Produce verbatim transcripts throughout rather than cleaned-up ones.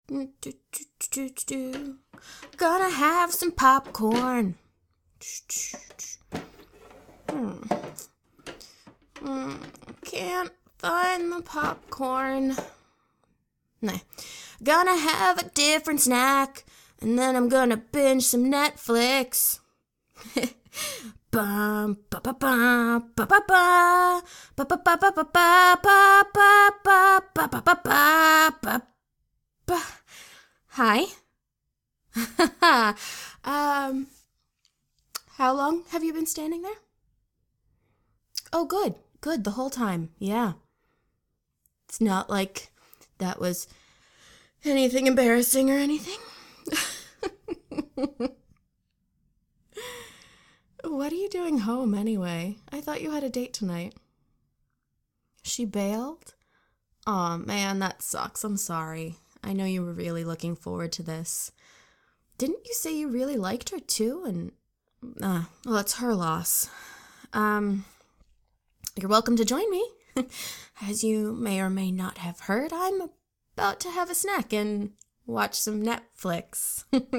Gonna have some popcorn. Hmm. Hmm. Can't find the popcorn. Nah. Gonna have a different snack, and then I'm gonna binge some Netflix. Bum ba ba ba ba ba ba ba ba ba ba ba ba ba ba ba ba ba ba ba. Hi. um, how long have you been standing there? Oh, good, good, the whole time, yeah. It's not like that was anything embarrassing or anything. What are you doing home anyway? I thought you had a date tonight. She bailed? Aw, man, that sucks. I'm sorry. I know you were really looking forward to this. Didn't you say you really liked her too? And, uh, well, it's her loss. Um, you're welcome to join me. As you may or may not have heard, I'm about to have a snack and watch some Netflix.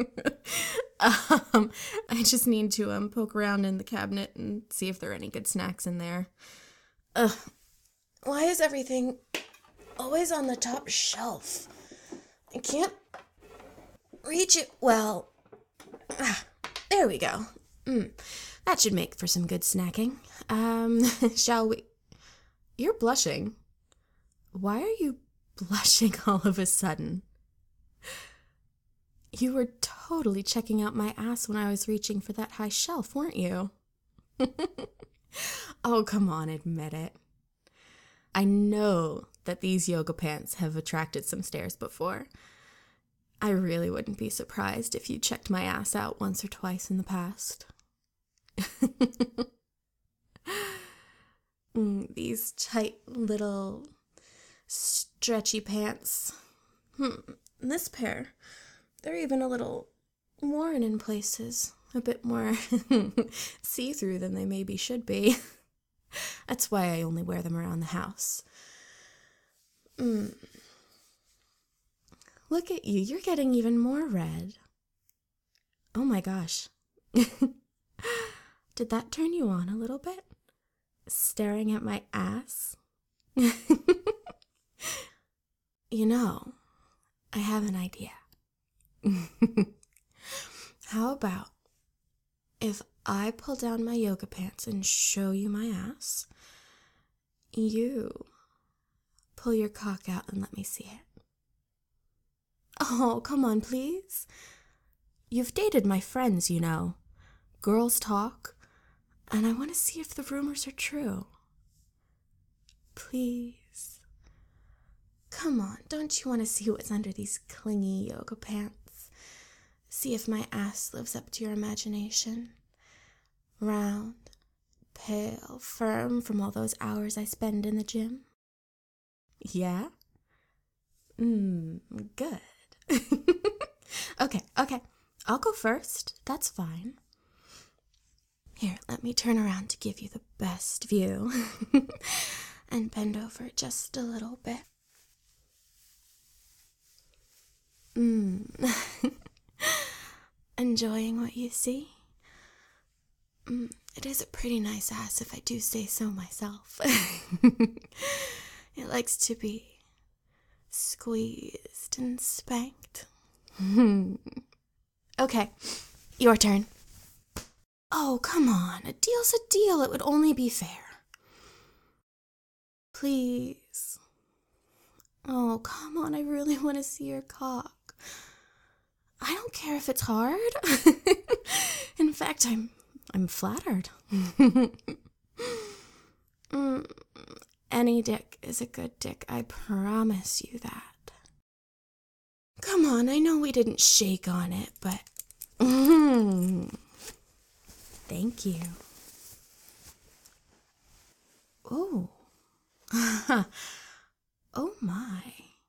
um, I just need to um poke around in the cabinet and see if there are any good snacks in there. Ugh, why is everything always on the top shelf? I can't reach it well. Ah, there we go. Mm, that should make for some good snacking. Um, shall we? You're blushing. Why are you blushing all of a sudden? You were totally checking out my ass when I was reaching for that high shelf, weren't you? Oh, come on, admit it. I know that these yoga pants have attracted some stares before. I really wouldn't be surprised if you checked my ass out once or twice in the past. mm, these tight little stretchy pants. Hmm, this pair, they're even a little worn in places. A bit more see-through than they maybe should be. That's why I only wear them around the house. Mm. Look at you, you're getting even more red. Oh my gosh. Did that turn you on a little bit? Staring at my ass? You know, I have an idea. How about if I pull down my yoga pants and show you my ass, you pull your cock out and let me see it? Oh, come on, please. You've dated my friends, you know. Girls talk, and I want to see if the rumors are true. Please. Come on, don't you want to see what's under these clingy yoga pants? See if my ass lives up to your imagination. Round, pale, firm from all those hours I spend in the gym. Yeah? Mmm, good. okay, okay. I'll go first. That's fine. Here, let me turn around to give you the best view. And bend over just a little bit. Mmm. Enjoying what you see? Mm, it is a pretty nice ass if I do say so myself. It likes to be squeezed and spanked. Okay, your turn. Oh, come on. A deal's a deal. It would only be fair. Please. Oh, come on. I really want to see your cock. I don't care if it's hard. In fact, I'm I'm flattered. mm, any dick is a good dick. I promise you that. Come on. I know we didn't shake on it, but... Mm, thank you. Oh. Oh my.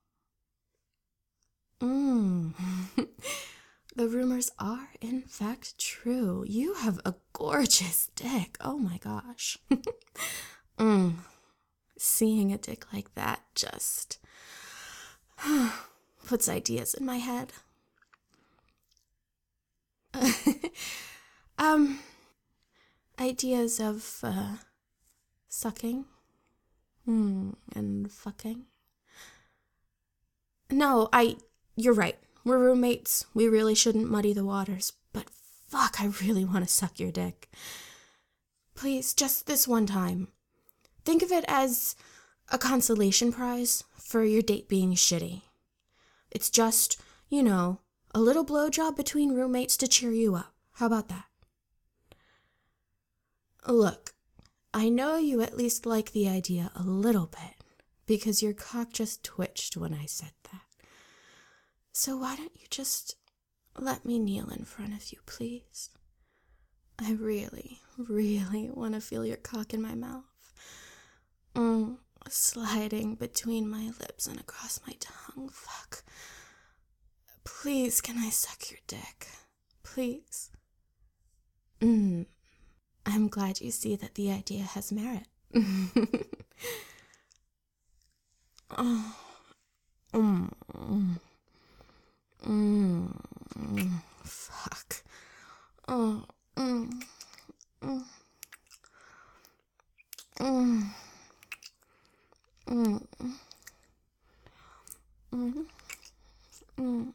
Mmm. The rumors are, in fact, true. You have a gorgeous dick. Oh my gosh. Mmm. Seeing a dick like that just puts ideas in my head. um, ideas of, uh, sucking. Hmm, and fucking. No, I, you're right. We're roommates. We really shouldn't muddy the waters, but fuck, I really want to suck your dick. Please, just this one time. Think of it as a consolation prize for your date being shitty. It's just, you know, a little blowjob between roommates to cheer you up. How about that? Look, I know you at least like the idea a little bit, because your cock just twitched when I said that. So why don't you just let me kneel in front of you, please? I really, really want to feel your cock in my mouth. Mm, sliding between my lips and across my tongue. Fuck. Please, can I suck your dick? Please. Mm. I'm glad you see that the idea has merit. oh. Mm. Mm. Fuck. Oh. Mm. Mm. Mm. Mm. Mm. Mm.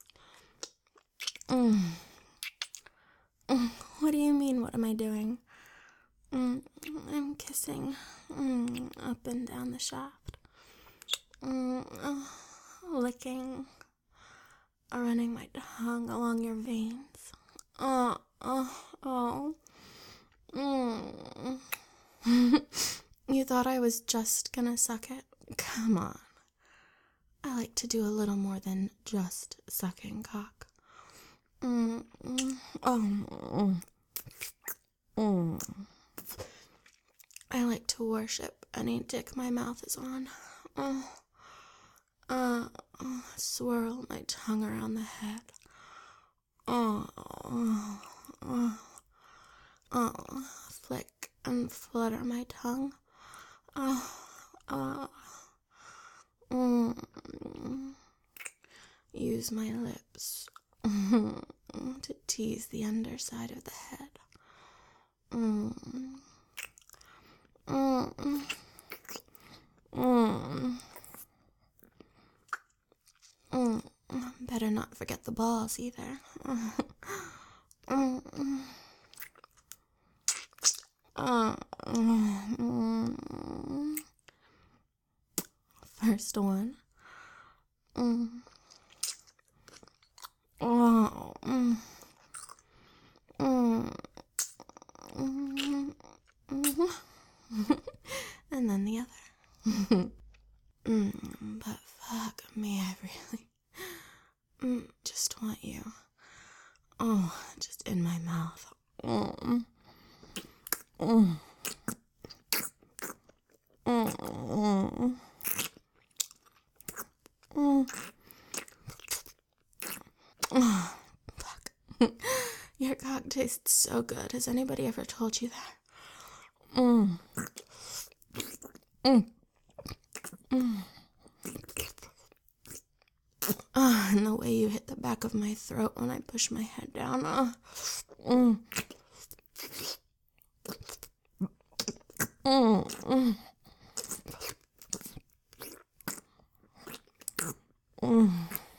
Mm. Mm. What do you mean, what am I doing? Mm. I'm kissing mm. up and down the shaft. Mm. Oh. Licking. Running my tongue along your veins. Oh. Oh. Oh. Mm. You thought I was just gonna suck it? Come on. I like to do a little more than just sucking cock. Mm, mm, oh, mm. I like to worship any dick my mouth is on. Oh, uh, oh, swirl my tongue around the head. Oh, oh, oh, oh, flick and flutter my tongue. Oh, oh. Mm. Use my lips to tease the underside of the head. Mm. Mm. Mm. Mm. Better not forget the balls either. Mm. Uh, mm. First one. Mm. Oh. Mm. Mm. Mm. And then the other. mm, but fuck me, I really mm, just want you. Oh, just in my mouth. Mm. Mm. Mm. Mm. Oh, fuck. Your cock tastes so good. Has anybody ever told you that? Mm. Mm. Mm. Oh, and the way you hit the back of my throat when I push my head down. Oh. Mm. Mm. Mm. Mm.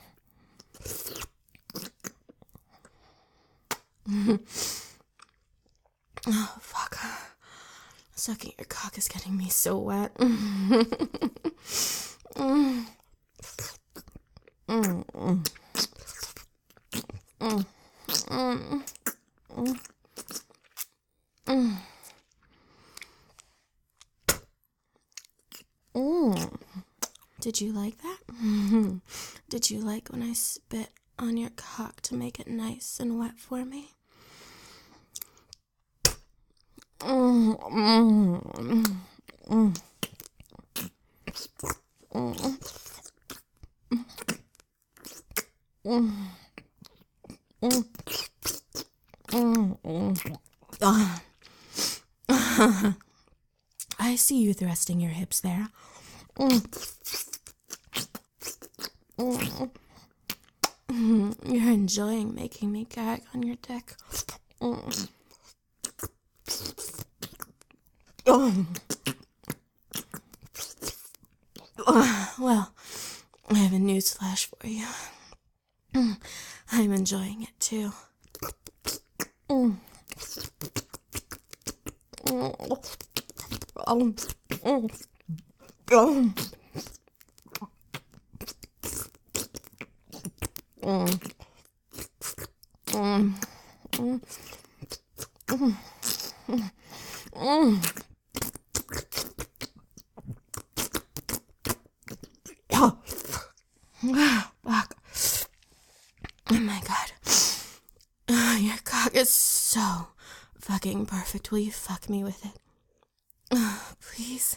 Oh, fuck. Sucking your cock is getting me so wet. Mm. Mm. Mm. Mm. Mm. Mm. Mm. Mm. Did you like that? Did you like when I spit on your cock to make it nice and wet for me? Mm. Mm. Mm. Mm. Mm. Mm. Mm. Mm. Uh. I see you thrusting your hips there. Mm. You're enjoying making me gag on your dick. Well, I have a newsflash for you. I'm enjoying it too. Fuck. Oh my god. Oh, your cock is so fucking perfect. Will you fuck me with it? Oh, please.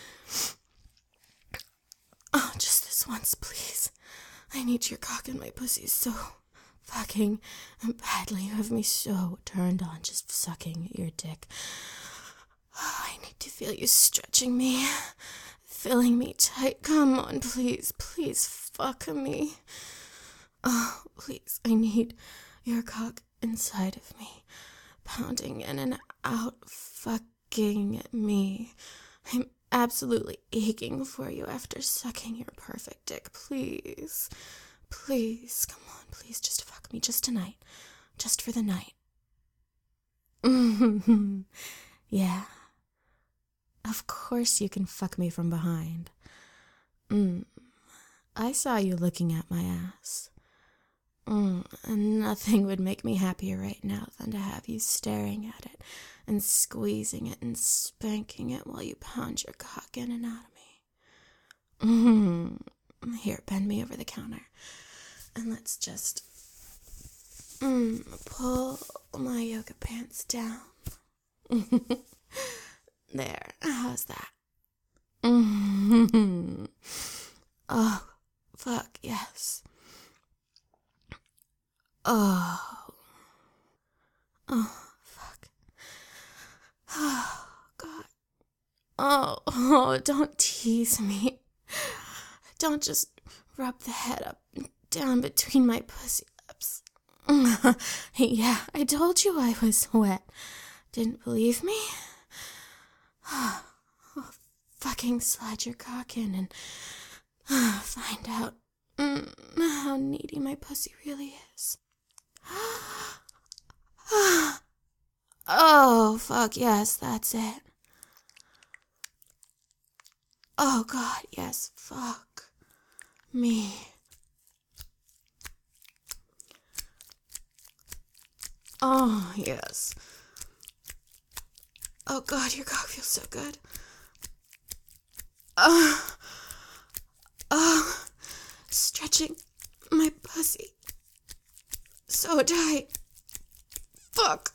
Oh, just this once, please. I need your cock in my pussy so fucking badly. You have me so turned on just sucking your dick. Oh, I need to feel you stretching me, filling me tight. Come on, please, please fuck me. Oh, please, I need your cock inside of me, pounding in and out, fucking me. I'm absolutely aching for you after sucking your perfect dick. Please, please, come on, please, just fuck me, just tonight, just for the night. Yeah, of course you can fuck me from behind. Mm. I saw you looking at my ass. Mm, and nothing would make me happier right now than to have you staring at it and squeezing it and spanking it while you pound your cock in and out of me. Mm-hmm. Here, bend me over the counter and let's just mm, pull my yoga pants down. There, how's that? Mm-hmm. Oh, fuck, yes. Oh. Oh, fuck. Oh, God. Oh, oh, don't tease me. Don't just rub the head up and down between my pussy lips. Yeah, I told you I was wet. Didn't believe me? Oh, fucking slide your cock in and uh, find out mm, how needy my pussy really is. Oh, fuck, yes, that's it. Oh, God, yes, fuck me. Oh, yes. Oh, God, your cock feels so good. Oh, oh, stretching my pussy so tight. Fuck.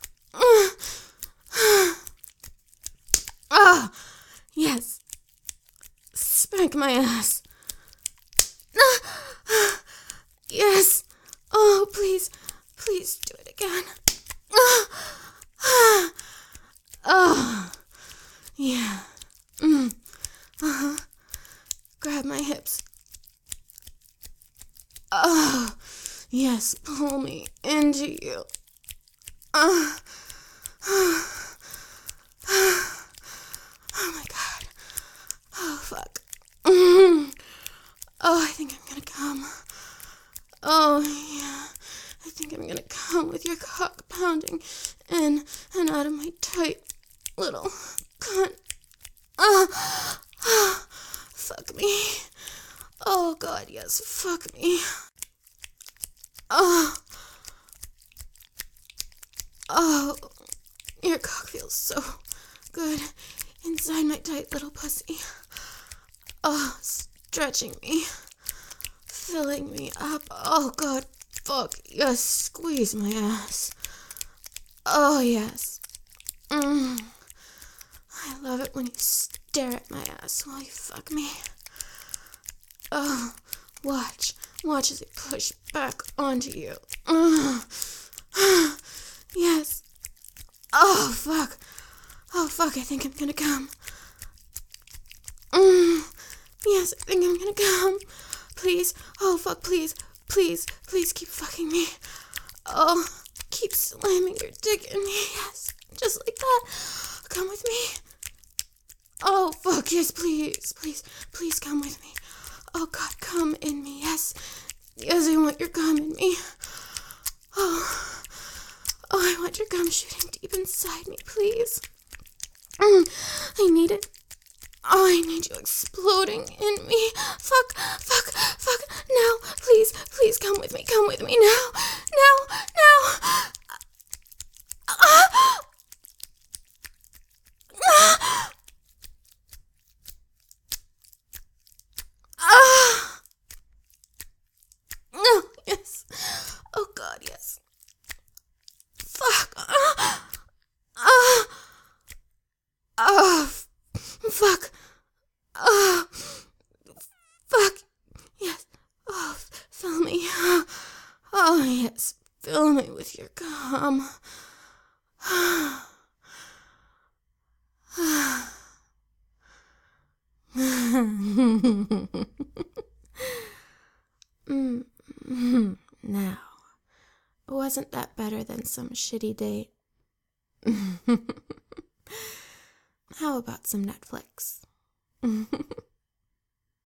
Oh, yes. Spank my ass. Yes. Oh, please, please do it again. Oh, yeah. Mm. Uh-huh. Grab my hips. Oh, yes, pull me into you. Uh, oh my God. Oh, fuck. Mm. Oh, I think I'm gonna come. Oh, yeah. I think I'm gonna come with your cock pounding in and out of my tight little cunt. Oh, oh, fuck me. Oh, God, yes, fuck me. Oh. Oh, your cock feels so good inside my tight little pussy. Oh, stretching me, filling me up. Oh, God, fuck, yes, squeeze my ass. Oh, yes. Mm. I love it when you stare at my ass while you fuck me. Oh, watch, watch as I push back onto you. Oh. Yes. Oh, fuck. Oh, fuck, I think I'm gonna come. Mm. Yes, I think I'm gonna come. please. Oh, fuck, please. Please, please keep fucking me. Oh, keep slamming your dick in me. Yes, just like that. Come with me. Oh, fuck, yes, please. Please, please come with me. Oh, God, come in me. Yes. Yes, I want your cum in me. Oh, oh, I want your cum shooting deep inside me, please. Mm, I need it. Oh, I need you exploding in me. Fuck, fuck, fuck. Now, please, please come with me. Come with me now. Now, now. Ah! Ah! Ah! No, yes. Oh, God, yes. Fuck. Ah! Ah! Ah! Fuck. Oh, fuck. Yes. Oh, fill me. Oh, yes. Fill me with your cum. mm, now, wasn't that better than some shitty date? How about some Netflix?